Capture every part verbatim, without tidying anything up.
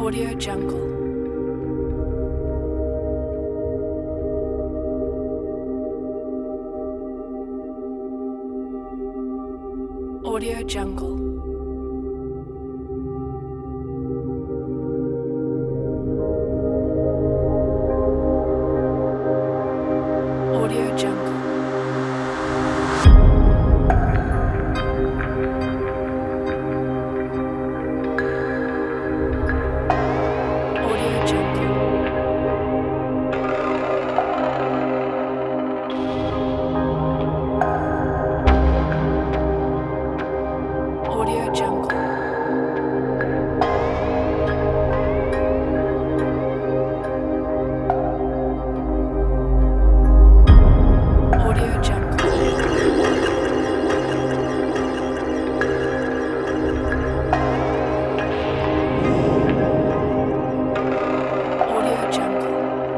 Audio Jungle. Audio Jungle. Audio Jungle. Audio Jungle. Audio Jungle. Audio Jungle. Audio Jungle.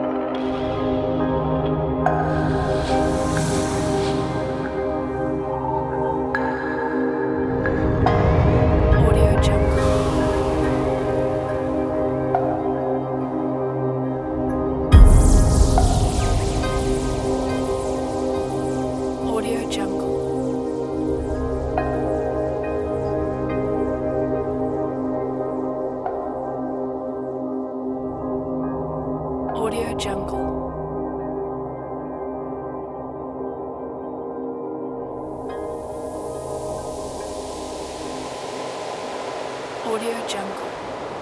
Audio Jungle. Audio Jungle. Audio Jungle. Audio Jungle.